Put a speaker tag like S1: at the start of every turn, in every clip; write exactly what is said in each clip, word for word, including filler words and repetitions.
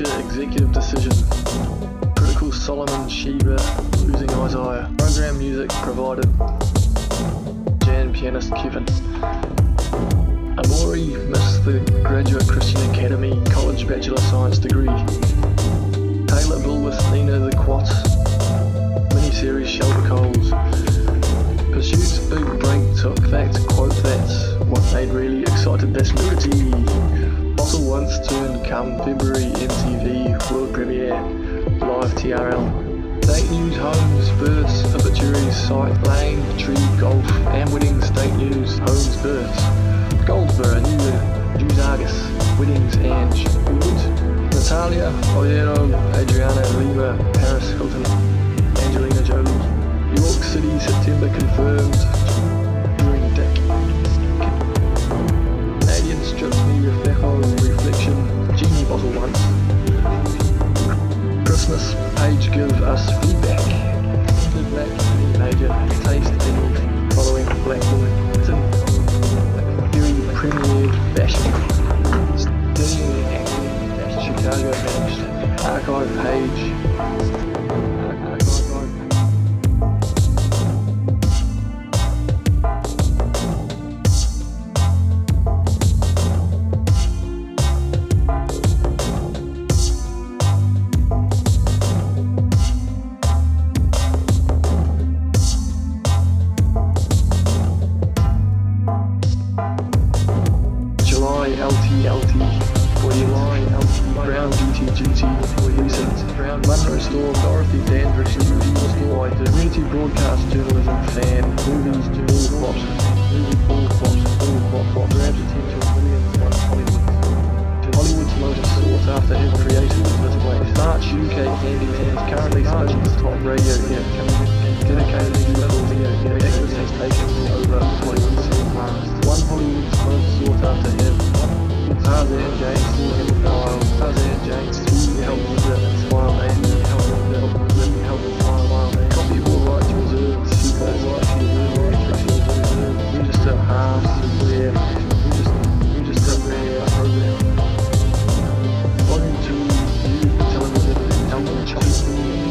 S1: Major executive decision. Critical Solomon Sheba losing Isaiah. Program music provided Jan pianist Kevin. Amori missed the Graduate Christian Academy College Bachelor of Science degree. Taylorville with Nina the Quat. Miniseries Shelter Coles. Pursuit's big break took that, quote that's what made really excited this liberty. Fossil once turned come February M T V world premiere. Live T R L. State news, homes, births, obituaries, site, lane, tree, golf, and weddings. State news, homes, births. Goldsboro, New News Argus, weddings, and Wood. Natalia, Oviedo, Adriana, Lima, Paris Hilton, Angelina Jolie. York City, September confirmed. During Dick. Canadian stripped me Reflejo, reflection, genie bottle once. Christmas page give us feedback. Good black, major, taste, and following black woman. Very premiere fashion. Studying acting, Chicago managed. Archive page. L T L T, forty line, L T, Brown G T G T, recent, Brown, Monroe Store, Dorothy Dandridge, New Store, Community Broadcast Journalism, Fan, Movies, Bull Flops, Movie Bull Flops, Bull Flop Flop, grabs attention, millions, one Hollywood. Hollywood's most sought after him created this place. March U K Candy Hands, currently spinning the top radio hit, dedicated to level video hit, Texas has taken over Hollywood's past. One Hollywood's most sought after him. Tarzan James, Kevin Kyle, Tarzan James, two help with it, smile man, help with it, help with smile, smile man. Copy all right to reserve, super right to reserve, register half, rare, register, register rare, program. Volume two, you, television, album, chocolate,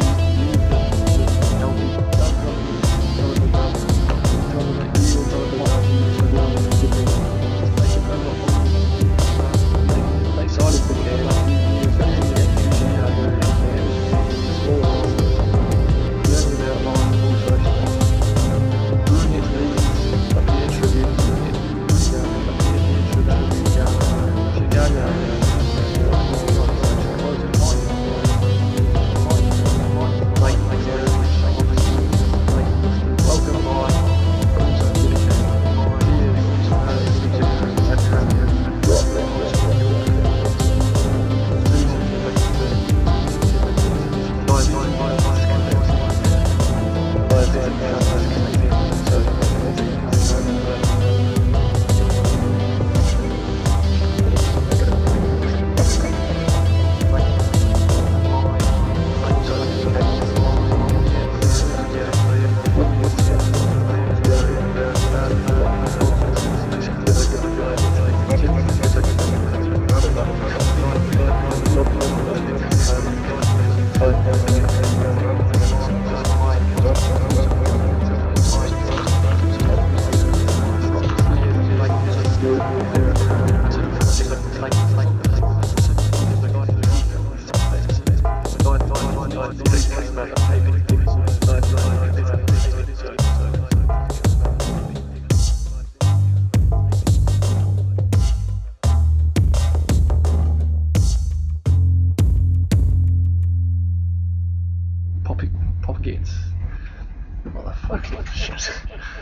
S1: Propagates. Motherfucking shit.